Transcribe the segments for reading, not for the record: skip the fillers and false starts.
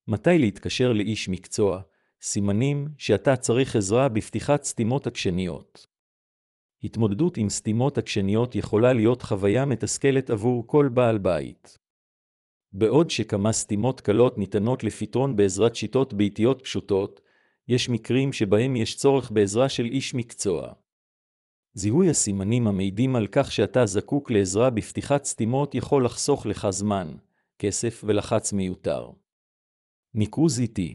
מתי להתקשר לאיש מקצוע? סימנים שאתה צריך עזרה בפתיחת סתימות עקשניות. התמודדות עם סתימות עקשניות יכולה להיות חוויה מתסכלת עבור כל בעל בית. בעוד שכמה סתימות קלות ניתנות לפתרון בעזרת שיטות ביתיות פשוטות, יש מקרים שבהם יש צורך בעזרה של איש מקצוע. זיהוי הסימנים המעידים על כך שאתה זקוק לעזרה בפתיחת סתימות יכול לחסוך לך זמן, כסף ולחץ מיותר. ניקוז איטי.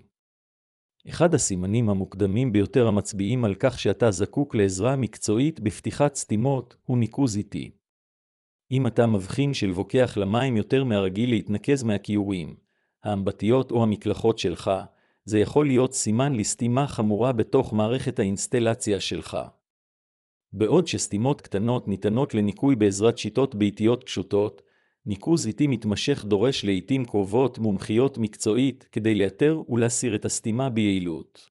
אחד הסימנים המוקדמים ביותר המצביעים על כך שאתה זקוק לעזרה מקצועית בפתיחת סתימות הוא ניקוז איטי. אם אתה מבחין שלוקח למים יותר מהרגיל להתנקז מהכיורים, האמבטיות או המקלחות שלך, זה יכול להיות סימן לסתימה חמורה בתוך מערכת האינסטלציה שלך. בעוד שסתימות קטנות ניתנות לניקוי בעזרת שיטות ביתיות פשוטות, ניקוז איטי מתמשך דורש לעתים קרובות מומחיות מקצועית כדי לאתר ולהסיר את הסתימה ביעילות.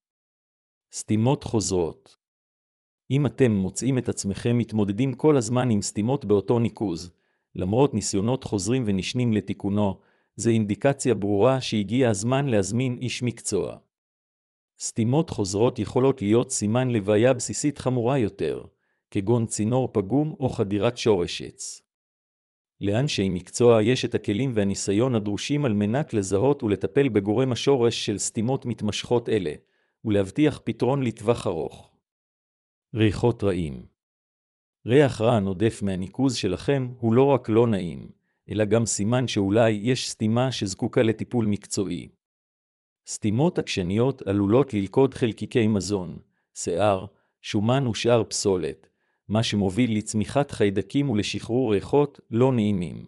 סתימות חוזרות. אם אתם מוצאים את עצמכם מתמודדים כל הזמן עם סתימות באותו ניקוז, למרות ניסיונות חוזרים ונשנים לתיקונו, זה אינדיקציה ברורה שהגיע הזמן להזמין איש מקצוע. סתימות חוזרות יכולות להיות סימן לבעיה בסיסית חמורה יותר, כגון צינור פגום או חדירת שורש עץ. לאנשי מקצוע יש את הכלים והניסיון הדרושים על מנת לזהות ולטפל בגורם השורש של סתימות מתמשכות אלה, ולהבטיח פתרון לטווח ארוך. ריחות רעים. ריח רע הנודף מהניקוז שלכם הוא לא רק לא נעים, אלא גם סימן שאולי יש סתימה שזקוקה לטיפול מקצועי. סתימות עקשניות עלולות ללכוד חלקיקי מזון, שיער, שומן ושאר פסולת, מה שמוביל לצמיחת חיידקים ולשחרור ריחות לא נעימים.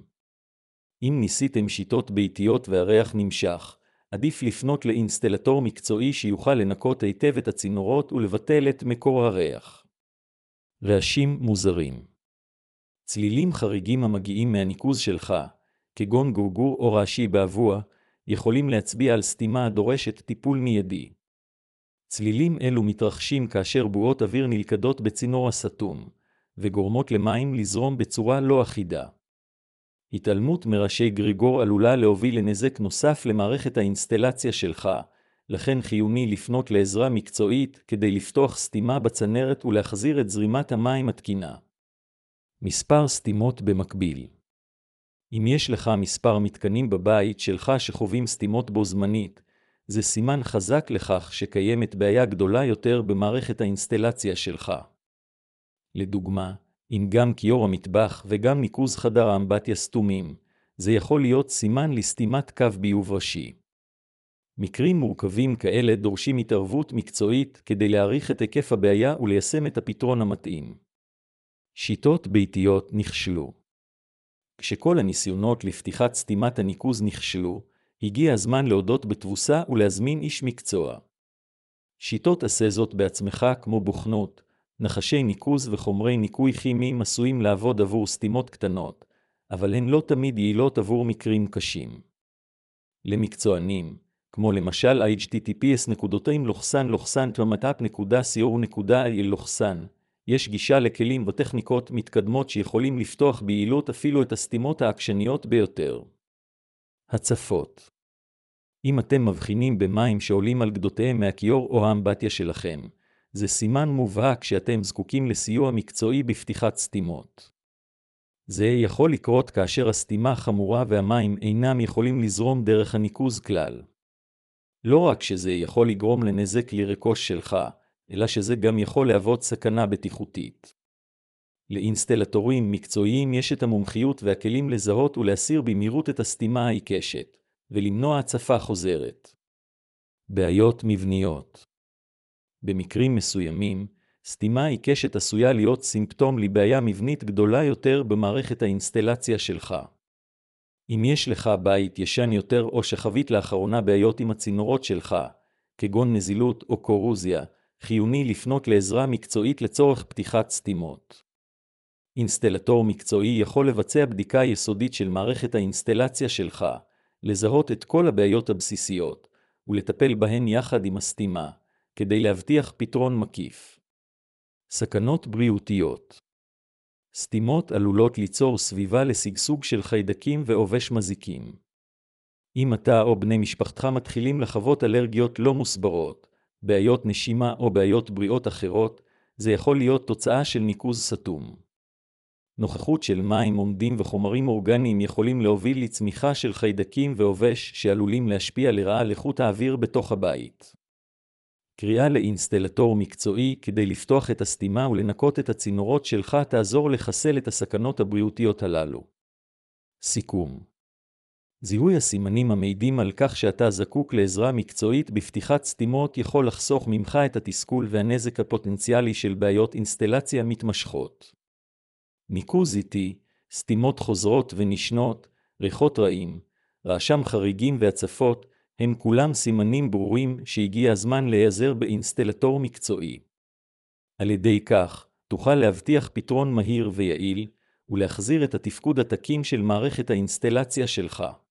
אם ניסיתם שיטות ביתיות והריח נמשך, עדיף לפנות לאינסטלטור מקצועי שיוכל לנקות היטב את הצינורות ולבטל את מקור הריח. רעשים מוזרים. צלילים חריגים המגיעים מהניקוז שלך, כגון גורגור או רעשי באבוע, יכולים להצביע על סתימה הדורשת טיפול מיידי. צלילים אלו מתרחשים כאשר בועות אוויר נלכדות בצינור הסתום, וגורמות למים לזרום בצורה לא אחידה. התעלמות מרעשי גריגור עלולה להוביל לנזק נוסף למערכת האינסטלציה שלך, לכן חיוני לפנות לעזרה מקצועית כדי לפתוח סתימה בצנרת ולהחזיר את זרימת המים התקינה. מספר סתימות במקביל. אם יש לך מספר מתקנים בבית שלך שחווים סתימות בו זמנית, זה סימן חזק לכך שקיימת בעיה גדולה יותר במערכת האינסטלציה שלך. לדוגמה, אם גם כיור המטבח וגם ניקוז חדר האמבטיה סתומים, זה יכול להיות סימן לסתימת קו ביוב ראשי. מקרים מורכבים כאלה דורשים התערבות מקצועית כדי להעריך את היקף הבעיה וליישם את הפתרון המתאים. שיטות ביתיות נכשלו. כשכל הניסיונות לפתיחת סתימת הניקוז נכשלו, הגיע הזמן להודות בתבוסה ולהזמין איש מקצוע. שיטות עשה זאת בעצמך כמו בוכנות, נחשי ניקוז וחומרי ניקוי כימיים עשויים לעבוד עבור סתימות קטנות, אבל הן לא תמיד יעילות עבור מקרים קשים. למקצוענים, כמו למשל https://termatap.co.il, יש גישה לכלים וטכניקות מתקדמות שיכולים לפתוח ביעילות אפילו את הסתימות העקשניות ביותר. הצפות. אם אתם מבחינים במים שעולים על גדותיהם מהכיור או האמבטיה שלכם, זה סימן מובהק שאתם זקוקים לסיוע מקצועי בפתיחת סתימות. זה יכול לקרות כאשר הסתימה חמורה והמים אינם יכולים לזרום דרך הניקוז כלל. לא רק שזה יכול לגרום לנזק לרכוש שלך, אלא שזה גם יכול להוות סכנה בטיחותית. לאינסטלטורים מקצועיים יש את המומחיות והכלים לזהות ולהסיר במהירות את הסתימה העיקשת, ולמנוע הצפה חוזרת. בעיות מבניות. במקרים מסוימים, סתימה עיקשת עשויה להיות סימפטום לבעיה מבנית גדולה יותר במערכת האינסטלציה שלך. אם יש לך בית ישן יותר או שחווית לאחרונה בעיות עם הצינורות שלך, כגון נזילות או קורוזיה, חיוני לפנות לעזרה מקצועית לצורך פתיחת סתימות. אינסטלטור מקצועי יכול לבצע בדיקה יסודית של מערכת האינסטלציה שלך, לזהות את כל הבעיות הבסיסיות, ולטפל בהן יחד עם הסתימה, כדי להבטיח פתרון מקיף. סכנות בריאותיות. סתימות עלולות ליצור סביבה לסגסוג של חיידקים ועובש מזיקים. אם אתה או בני משפחתך מתחילים לחוות אלרגיות לא מוסברות, בעיות נשימה או בעיות בריאות אחרות, זה יכול להיות תוצאה של ניקוז סתום. נוכחות של מים עומדים וחומרים אורגניים יכולים להוביל לצמיחה של חיידקים ועובש שעלולים להשפיע לרעה על איכות האוויר בתוך הבית. קריאה לאינסטלטור מקצועי כדי לפתוח את הסתימה ולנקות את הצינורות שלך תעזור לחסל את הסכנות הבריאותיות הללו. סיכום. זיהוי הסימנים המעידים על כך שאתה זקוק לעזרה מקצועית בפתיחת סתימות יכול לחסוך ממך את התסכול והנזק הפוטנציאלי של בעיות אינסטלציה מתמשכות. ניקוז איטי, סתימות חוזרות ונשנות, ריחות רעים, רעשם חריגים והצפות, הם כולם סימנים ברורים שהגיע הזמן להיעזר באינסטלטור מקצועי. על ידי כך, תוכל להבטיח פתרון מהיר ויעיל, ולהחזיר את התפקוד התקין של מערכת האינסטלציה שלך.